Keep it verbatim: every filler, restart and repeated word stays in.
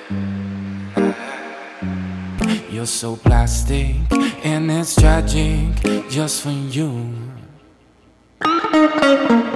You're so plastic, and it's tragic just for you.